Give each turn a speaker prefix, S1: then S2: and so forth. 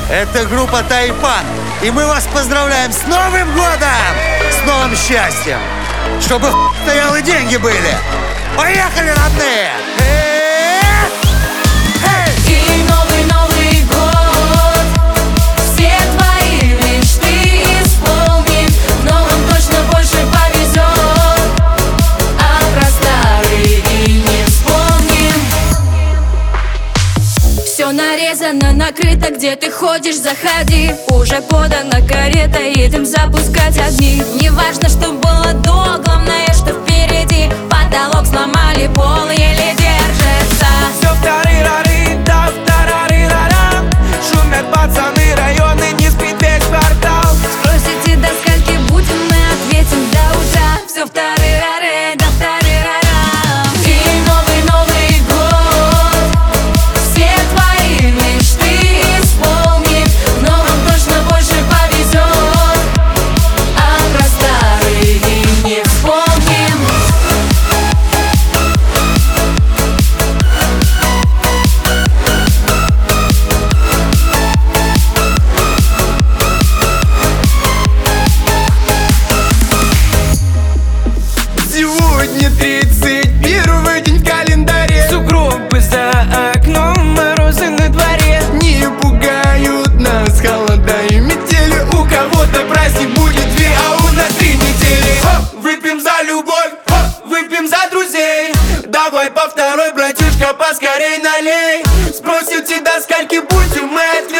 S1: Это группа Тайпан. И мы вас поздравляем с Новым годом! С новым счастьем! Чтобы стоял и деньги были! Поехали, родные!
S2: И новый год все твои мечты исполнит. В новом точно больше повезет, а про старые и не вспомним. Все нарезано, накрыто, где ты ходишь, заходи. Уже подана карета, едем запускать огни. Не важно, что было до, главное, что впереди. Потолок сломали, пол еле держится.
S3: Все вторы-рары, да вторары-рара. Шумят пацаны, районы, не спит весь квартал.
S2: Спросите, до скольки будем, мы ответим до утра. Все вторы-рары, да вторы-рара. И новый год все твои мечты исполнит. В новом точно больше повезет, а про старые и не вспомним.
S3: Сегодня 31-й день в календаре. Сугробы за окном, морозы на дворе. Не пугают нас холода и метели. У кого-то праздник будет 2, а у нас 3 недели. Выпьем за любовь, выпьем за друзей. Давай по второй, братишка, поскорей налей. Спросите, до скольки будем, мы ответим.